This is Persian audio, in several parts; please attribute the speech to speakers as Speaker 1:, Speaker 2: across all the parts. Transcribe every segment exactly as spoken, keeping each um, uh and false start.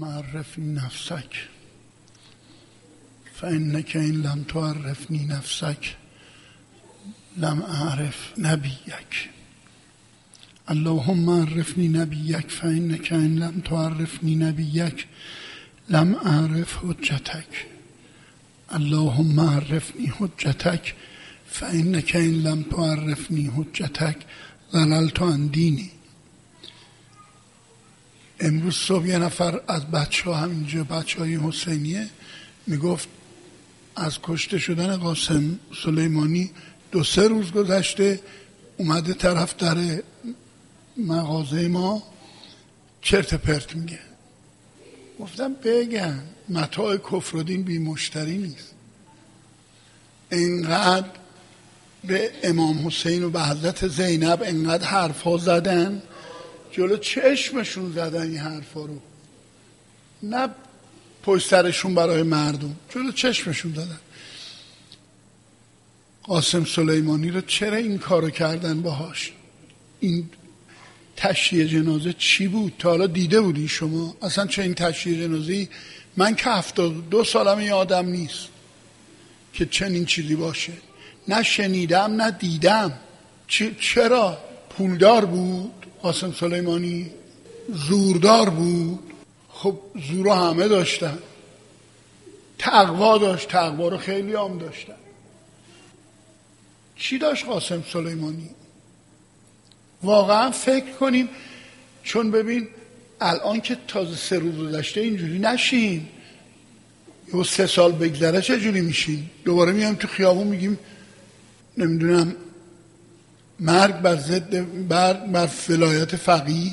Speaker 1: اللهم عرفنی نفسک فانک ان لم تعرفنی نفسک لم اعرف نبیک. اللهم عرفنی نبیک فانک ان لم تعرفنی نبیک لم اعرف حجتک. اللهم عرفنی حجتک فانک ان لم تعرفنی حجتک ضللت عن دینی. امروز صبح یه نفر از بچه ها همینجا بچه های حسینیه میگفت از کشته شدن قاسم سلیمانی دو سه روز گذشته اومده طرف در مغازه ما چرت پرت میگه. گفتم بگن متاع کفر و دین بی مشتری نیست. اینقدر به امام حسین و به حضرت زینب اینقدر حرفا زدن، جلو چشمشون زدن این حرفا رو، نه پشت سرشون برای مردم، جلو چشمشون زدن. قاسم سلیمانی رو چرا این کارو کردن باهاش؟ این تشییع جنازه چی بود؟ تا حالا دیده بودین شما؟ اصلا چه این تشییع جنازه‌ای؟ من که هفتاد دو سالم این آدم نیست که چنین چیزی باشه، نه شنیدم نه دیدم. چرا؟ پولدار بود قاسم سلیمانی؟ زوردار بود؟ خب زورا همه داشتن. تقوا داشت، تقوا رو خیلی هم داشتن. چی داشت قاسم سلیمانی؟ واقعا فکر کنیم، چون ببین الان که تازه سه روز گذشته اینجوری نشین، یه سه سال بگذره چجوری میشین؟ دوباره میایم تو خیابون میگیم نمیدونم مرگ بر ضد مرگ بر ولایت فقیه.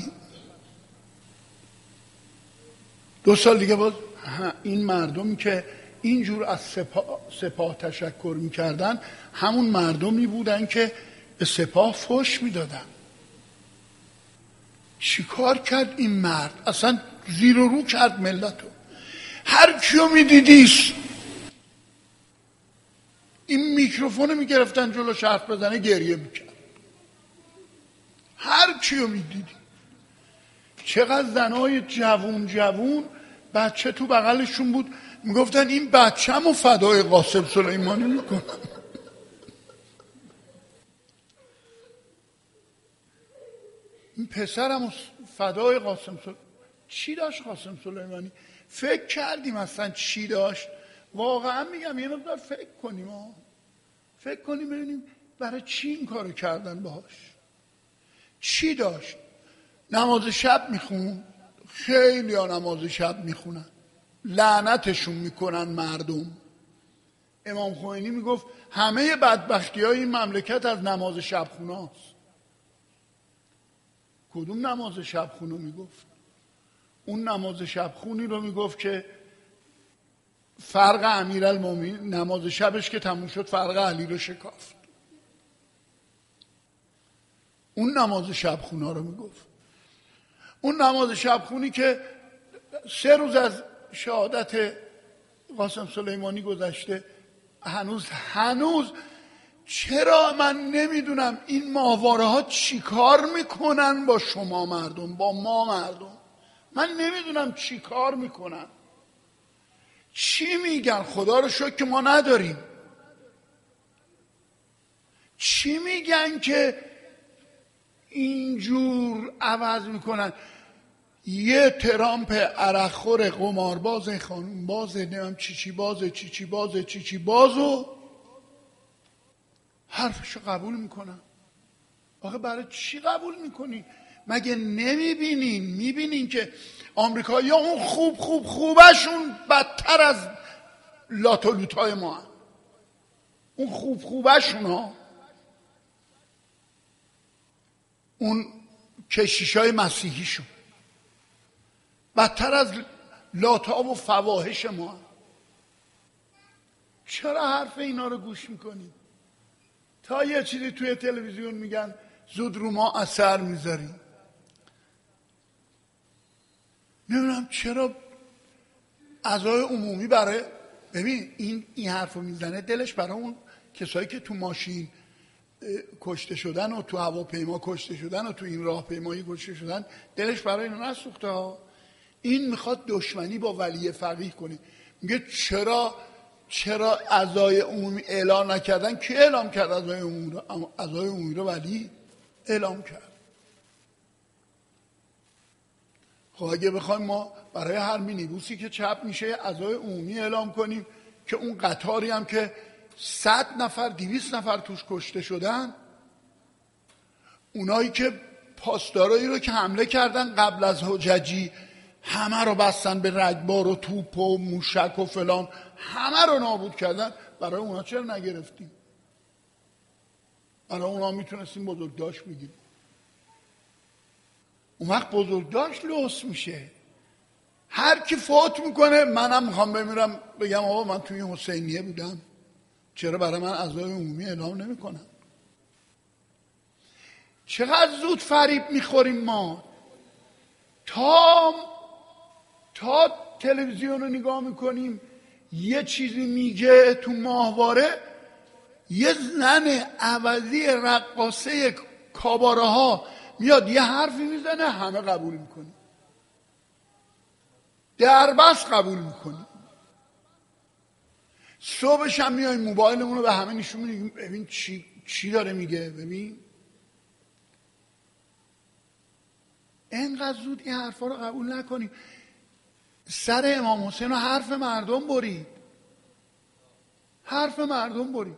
Speaker 1: دو سال دیگه باز این مردمی که اینجور از سپاه, سپاه تشکر میکردن همون مردمی بودن که به سپاه فحش میدادن. چی کار کرد این مرد؟ اصلا زیر و رو کرد ملتو. هر کیو میدیدیش این میکروفون میگرفتن جلوش حرف بزنه گریه میکرد. هر کیو میدیدی. چقدر زنای جوون جوون بچه تو بغلشون بود میگفتن این بچه‌مو فدای قاسم سلیمانی میکنم. این پسرمو فدای قاسم سلیمانی. چی داشت قاسم سلیمانی؟ فکر کردیم اصلا چی داشت؟ واقعا میگم یه مقدار فکر کنیم ها. فکر کنیم ببینیم برای چی این کارو کردن باهاش. چی داشت؟ نماز شب میخون، خیلی ها نماز شب میخونن، لعنتشون میکنن مردم. امام خمینی میگفت همه بدبختی های این مملکت از نماز شب خونه هست. کدوم نماز شب خونه میگفت؟ اون نماز شب خونی رو میگفت که فرق امیرالمومنین نماز شبش که تموم شد فرق علی رو شکافت. اون نماز شب خونه رو میگفت. اون نماز شب خونی که سه روز از شهادت قاسم سلیمانی گذشته هنوز هنوز چرا من نمیدونم این ماهواره ها چی کار میکنن با شما مردم، با ما مردم. من نمیدونم چی کار میکنن، چی میگن. خدا رو شکر که ما نداریم. چی میگن که اینجور عوض میکنن؟ یه ترامپ عرقخور قمارباز خانوم باز نمیم چی چی باز چی چی باز چی چی بازو حرفشو قبول میکنن. آخه برای چی قبول میکنی؟ مگه نمیبینین؟ میبینین که آمریکایی ها اون خوب خوب خوبشون بدتر از لاتولوتای ما هم. اون خوب خوبشون ها، اون کشیشای مسیحیشون بدتر از لاتا و فواحش ما هم. چرا حرف اینا رو گوش میکنی؟ تا یه چیزی توی تلویزیون میگن زود رو ما اثر میذاری. نمیدونم چرا اعضای عمومی برای ببین این این حرفو میزنه دلش برای اون کسایی که تو ماشین کشته شدن و تو هواپیما کشته شدن و تو این راهپیمایی کشته شدن دلش برای اینا نسوخته ها. این میخواد دشمنی با ولی فقیه کنه. میگه چرا چرا عزای عمومی اعلام نکردن؟ کی اعلام کرد عزای عمومی رو؟ عزای عمومی رو ولی اعلام کرد. خب اگه بخوایم ما برای هر مینیبوسی که چپ میشه عزای عمومی اعلام کنیم که اون قطاری هم که صد نفر دویست نفر توش کشته شدن، اونایی که پاسدارایی رو که حمله کردن قبل از حججی همه رو بستن به رگبار و توپ و موشک و فلان، همه رو نابود کردن، برای اونا چرا نگرفتیم؟ برای اونا میتونستیم بزرگداشت بگیریم. اون وقت بزرگداشت لوس میشه. هر کی فوت میکنه منم میخوام بمیرم بگم آقا من توی حسینیه بودم، چرا برای من عزای عمومی اعلام نمیکنن؟ چقدر زود فریب میخوریم ما. تا تا تلویزیون رو نگاه میکنیم یه چیزی میگه تو ماهواره، یه زن عوضی رقاصه کاباره ها میاد یه حرفی میزنه همه قبول میکنیم، دربست قبول میکنیم. صبحش هم میایم موبایلمون رو به همه نشون میدیم ببین چی چی داره میگه. ببین اینقدر زود این حرفا رو قبول نکنیم. سر امام حسین رو حرف مردم برید، حرف مردم برید.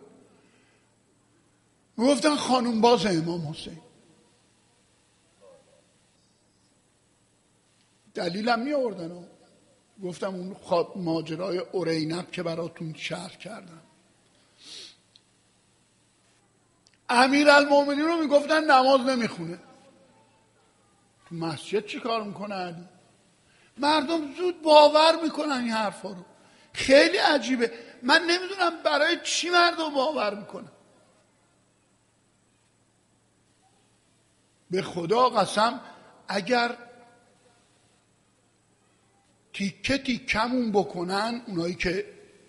Speaker 1: گفتن خانوم باز امام حسین. دلیلم می آوردن، گفتم اون ماجرای اورینب که براتون شرح کردم. امیرالمومنین رو میگفتن نماز نمیخونه، تو مسجد چی کار میکنه علی؟ مردم زود باور میکنن این حرفا رو. خیلی عجیبه، من نمیدونم برای چی مردم باور میکنن. به خدا قسم اگر تیکه تیکمون بکنن اونایی که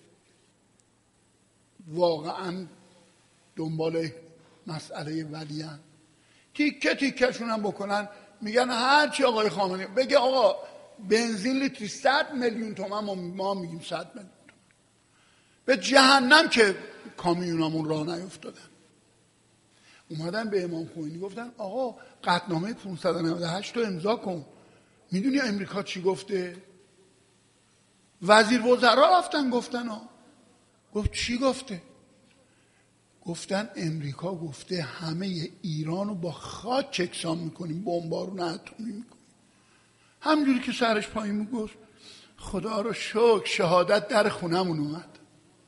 Speaker 1: واقعا دنبال مسئله ولیان، تیکه تیکهشون هم بکنن، میگن هرچی آقای خامنه‌ای بگه آقا بنزین لیتری صد میلیون تومان، ما میگیم صد میلیون تومان، به جهنم که کامیونامون راه نیفتادن. اومدن به امام خمینی گفتن آقا قطعنامه پانصد و نود و هشت رو امضا کن. میدونی امریکا چی گفته؟ وزیر وزرا رفتن گفتن ها. گفت چی گفته؟ گفتن امریکا گفته همه ایران رو با خاک یکسان میکنیم، بمبارون اتمی میکنیم. همجوری که سرش پایین میگفت خدا رو شکر شهادت در خونمون اومد.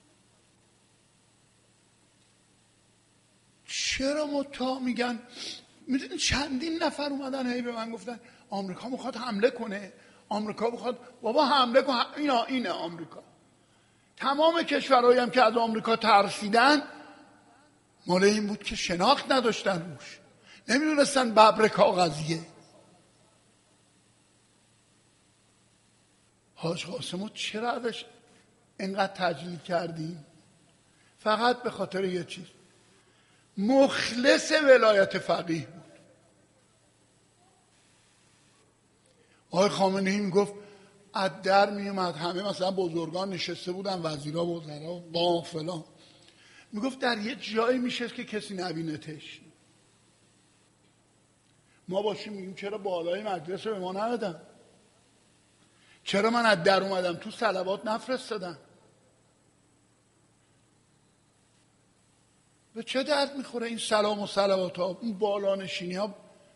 Speaker 1: چرا متا میگن؟ میدونی چندین نفر اومدن هی به من گفتن آمریکا میخواد حمله کنه، آمریکا میخواد. بابا حمله کن، اینا اینه آمریکا. تمام کشورهایی هم که از آمریکا ترسیدن مال این بود که شناخت نداشتن روش، نمیدونستن ببر کاغذیه. حاج قاسمو چرا ازش اینقدر تجلیل کردیم؟ فقط به خاطر یه چیز، مخلص ولایت فقیه بود. آقای خامنه‌ای میگفت از در میومد، همه مثلا بزرگان نشسته بودن، وزیرا وزرا با فلان، میگفت در یه جایی میشه که کسی نبینتش. ما باشیم میگیم چرا بالای مجلس رو به ما ندادن؟ چرا من از در اومدم تو صلوات نفرستادن؟ به چه درد میخوره این سلام و صلوات ها، اون بالا نشینی ها؟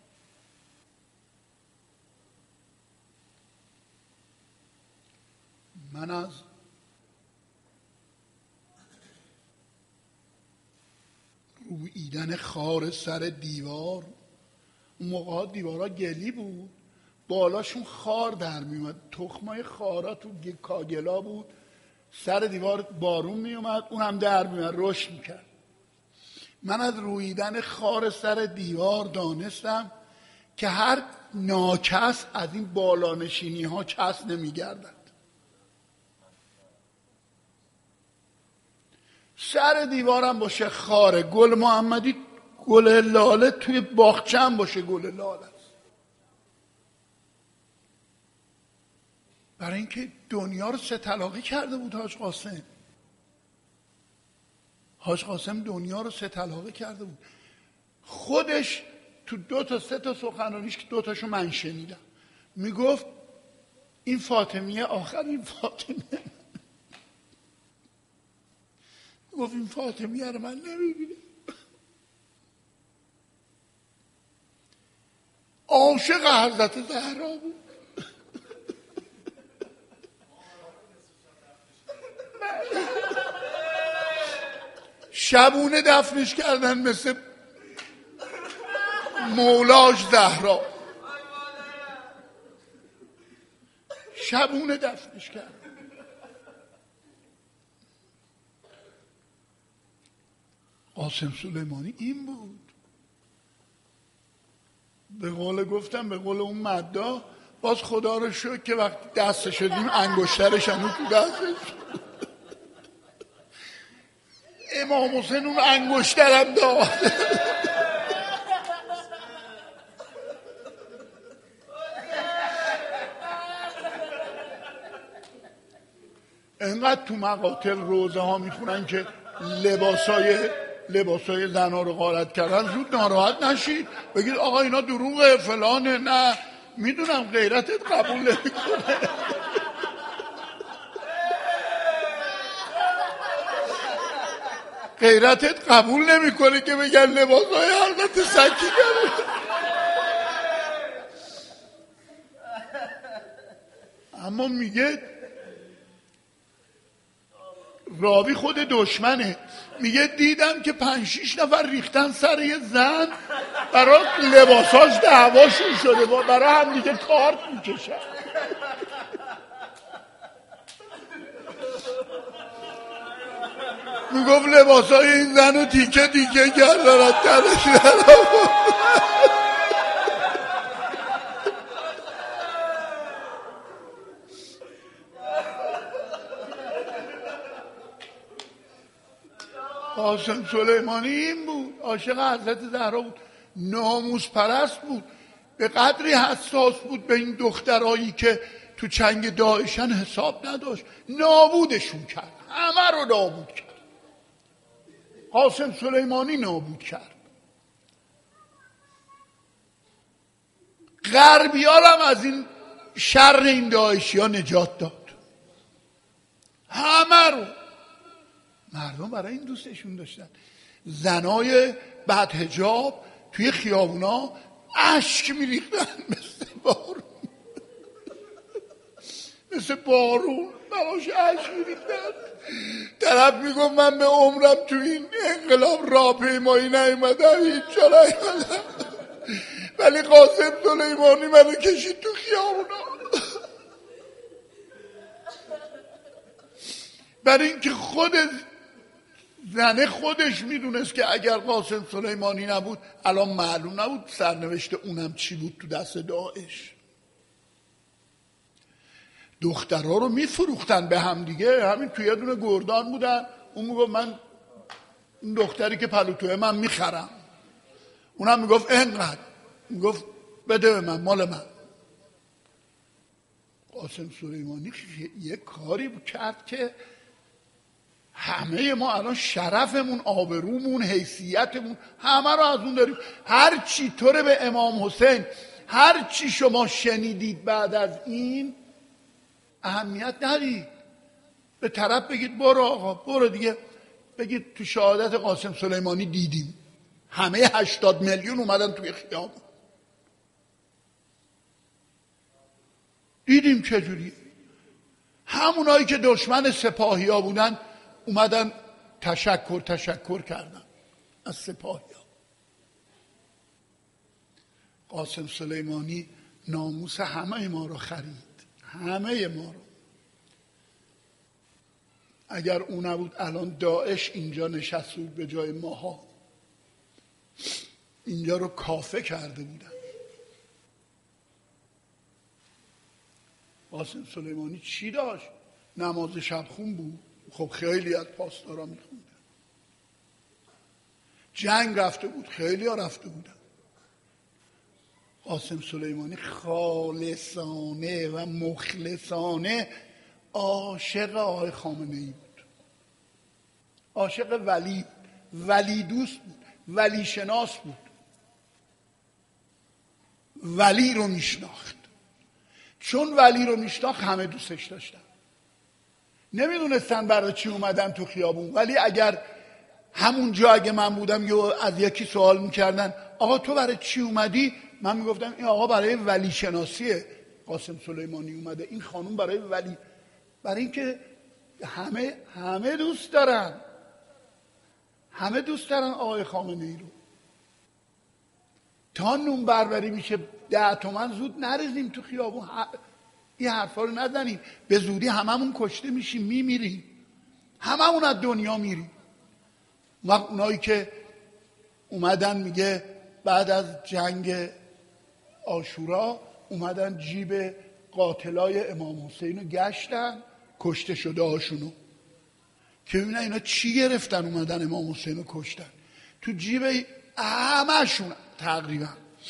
Speaker 1: من از رویدن خار سر دیوار، اون موقع دیوارا گلی بود، بالاشون خار در میومد، تخمای خارا تو کاگلا بود، سر دیوار بارون میومد اون هم در میومد، رشد میکرد. من از رویدن خار سر دیوار دانستم که هر ناکس از این بالانشینی ها کس نمیگردد. سر دیوارم باشه خاره، گل محمدی گل لاله توی باغچه‌ام باشه گل لاله است. برای اینکه دنیا رو سه طلاقی کرده بود حاج قاسم. حاج قاسم دنیا رو سه طلاقی کرده بود. خودش تو دو تا سه تا سخنرانیش که دو تاشو من شنیدم میگفت این فاطمیه آخرین فاطمیه، گفت این فاطمیه رو من نمیبینم. عاشق حضرت زهرا بود. شبونه دفنش کردن مثل مولاش زهرا، شبونه دفنش کردن. قاسم سلیمانی این بود. به قول گفتم به قول اون مدا، باز خدا رو شکر که وقتی دستش شدیم انگشترش هنوز تو دستش. امام حسین اون انگشترم داد. انقدر تو مقاتل روزه ها میخونن که لباسای لباسای زنا رو غارت کردن، زود ناراحت نشید بگید آقا اینا دروغه فلانه. نه، میدونم غیرتت قبول نمیکنه. غیرتت قبول نمیکنه که بگن لباسای حضرت سکینه. اما میگه راوی خود دشمنه، میگه دیدم که پنج شیش نفر ریختن سر یه زن برای لباساش دعواشون شده، برای هم دیگه کارت میکشن. میگفت لباسای این زن رو تیکه تیکه کردن از تنش درآورد. قاسم سلیمانی این بود، عاشق حضرت زهرا بود، ناموس پرست بود، به قدری حساس بود به این دخترایی که تو چنگ داعشن حساب نداشت، نابودشون کرد، همه رو نابود کرد. قاسم سلیمانی نابود کرد. غربی‌ها هم از این شر این داعشی ها نجات داد، همه رو. مردم برای این دوستشون داشتن. زنای بعد حجاب توی خیابونا اشک میریختن مثل بارون، مثل بارون براش اشک میریختن. طرف میگم من به عمرم تو این انقلاب راهپیمایی نیومدم، هیچ جا نیومدم، ولی قاسم سلیمانی منو کشید تو خیابونا. برای اینکه خود زنه خودش میدونست که اگر قاسم سلیمانی نبود الان معلوم نبود سرنوشت اونم چی بود تو دست داعش. دخترها رو میفروختن به هم دیگه. همین توی یه دونه گردان بودن، اون میگفت من این دختری که پلوتوه من میخرم، اونم میگفت انقدر، میگفت بده به من، مال من. قاسم سلیمانی یه کاری کرد که همه ما الان شرفمون، آبرومون، حیثیتمون همه رو از اون داریم. هر چی طوره به امام حسین، هر چی شما شنیدید بعد از این اهمیت ندید. به طرف بگید برو آقا برو دیگه، بگید تو شهادت قاسم سلیمانی دیدیم همه هشتاد میلیون اومدن توی خیابون، دیدیم چجوری. همونایی که دشمن سپاهی ها بودن اومدن تشکر تشکر کردن از سپاهی ها. قاسم سلیمانی ناموس همه ما رو خرید، همه ما رو. اگر اون نبود الان داعش اینجا نشسته بود به جای ماها، اینجا رو کافه کرده بودن. قاسم سلیمانی چی داشت؟ نماز شب خون بود. خب خیلی از پاسدارا میخوندن. جنگ رفته بود، خیلی ها رفته بودن. قاسم سلیمانی خالصانه و مخلصانه عاشق آقای خامنه ای بود، عاشق ولی، ولی دوست بود، ولی شناس بود، ولی رو میشناخت. چون ولی رو میشناخت همه دوستش داشتن. نمیدونستن برای چی اومدن تو خیابون، ولی اگر همون جا اگه من بودم یا از یکی سوال میکردن آقا تو برای چی اومدی، من میگفتم این آقا برای ولی شناسیه قاسم سلیمانی اومده، این خانوم برای ولی، برای اینکه همه همه دوست دارن، همه دوست دارن آقای خامنه ای رو. تا نون بربری میشه ده تومن زود نریزیم تو خیابون، این حرفا رو نزنیم، به زودی هممون کشته میشیم، میمیریم، هممون از دنیا میریم. وقت اونایی که اومدن میگه بعد از جنگ عاشورا اومدن جیب قاتلای امام حسین رو گشتن، کشته شده هاشونو، که ببینن اینا چی گرفتن اومدن امام حسین رو کشتن. تو جیب همه‌شون تقریبا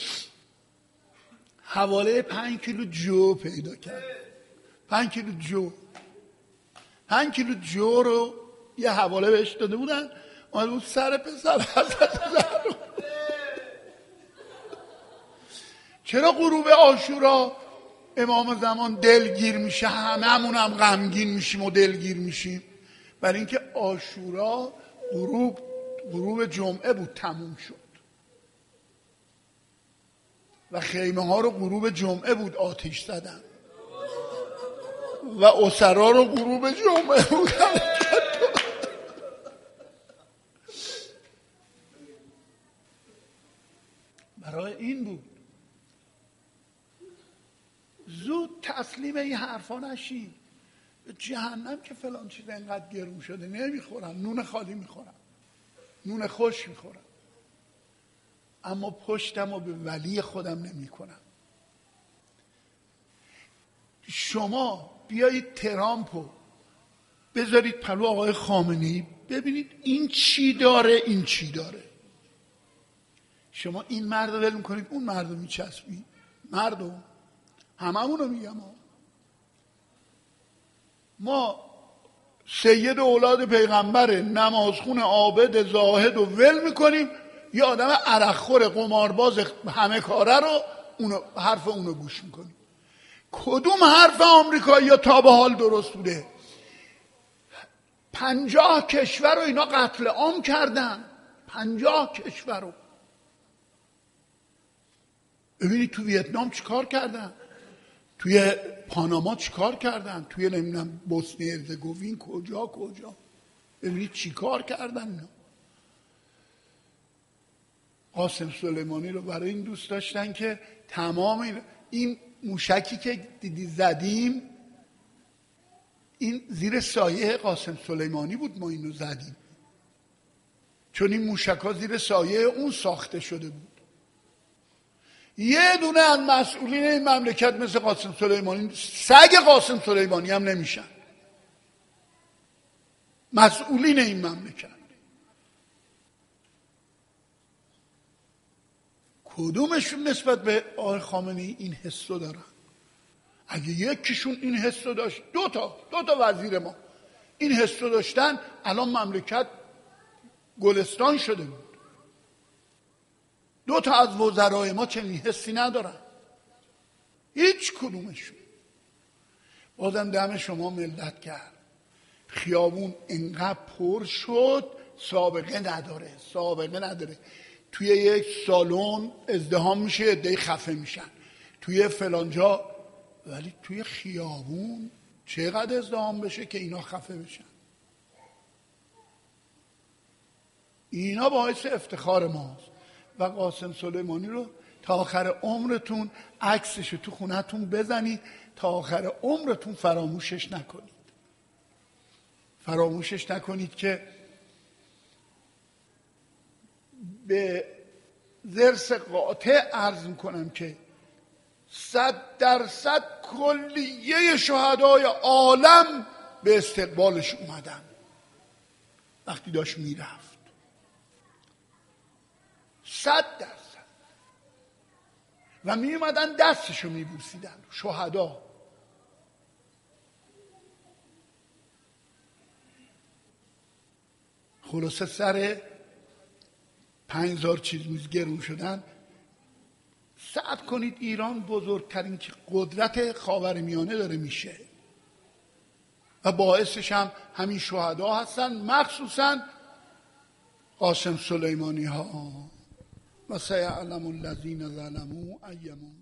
Speaker 1: حواله پنج کیلو جو پیدا کرد. پنج کیلو جو پنج کیلو جو رو یه حواله بهش داده بودن، اومده بود سر پسر حضرت زهرا. چرا غروب عاشورا امام زمان دلگیر میشه، هممون هم غمگین میشیم و دلگیر میشیم؟ برای اینکه عاشورا غروب غروب جمعه بود تموم شد و خیمه ها رو غروب جمعه بود آتش زدن و اسرا رو غروب جمعه بود. برای این بود زود تسلیم این حرفا نشین. جهنم که فلان چیز اینقدر گرون شده نمیخورم، نون خالی میخورم، نون خوش میخورم، اما پشتم رو به ولی خودم نمی کنم. شما بیایید ترامپو بذارید پلو آقای خامنه ای، ببینید این چی داره این چی داره. شما این مرد رو ول میکنید اون مرد رو میچسبید. مردم هممون رو میگم ها. ما سید اولاد پیغمبره، نمازخون، عابد، زاهد و ول میکنیم، یه آدم عرقخور قمارباز همه کاره رو اونو حرف اونو گوش میکنیم. کدوم حرف آمریکایی یا تا به حال درست بوده؟ پنجاه کشور رو اینا قتل عام کردن، پنجاه کشور رو. ببینید تو ویتنام چیکار کردن، توی پاناما چیکار کردن، توی نمیدونم بوسنی هرزگوین کجا کجا. ببینید چیکار کردن اینا. قاسم سلیمانی رو برای این دوست داشتن که تمام این, این موشکی که دیدی زدیم این زیر سایه قاسم سلیمانی بود، ما اینو زدیم، چون این موشک‌ها زیر سایه اون ساخته شده بود. یه دونه از مسئولین این مملکت مثل قاسم سلیمانی، سگ قاسم سلیمانی هم نمیشن مسئولین این مملکت. کدومشون نسبت به آقای خامنه‌ای این حسو دارن؟ اگه یکیشون این حسو داشت، دو تا دو تا وزیر ما این حسو داشتن، الان مملکت گلستان شده بود. دو تا از وزرای ما چنین حسی ندارن، هیچ کدومشون. بازم دم شما ملت کرد، خیابون انقدر پر شد، سابقه نداره، سابقه نداره. توی یک سالن ازدحام میشه، عده‌ای خفه میشن توی فلانجا، ولی توی خیابون چقدر ازدحام بشه که اینا خفه بشن. اینا باعث افتخار ماست. و قاسم سلیمانی رو تا آخر عمرتون عکسشو تو خونه‌تون بزنید، تا آخر عمرتون فراموشش نکنید. فراموشش نکنید که به ضرس قاطع عرض میکنم که صد درصد کلیه شهدای عالم به استقبالش اومدن وقتی داشت میرفت. صد درصد. و می اومدن دستشو می بوسیدن شهدا. خلاصه سر پنج هزار چیز میز گرون شدن. صبر کنید، ایران بزرگترین قدرت خاورمیانه داره میشه و باعثش هم همین شهدا هستن، مخصوصا قاسم سلیمانی ها. و سیعلم الذین ظلموا ای منقلب.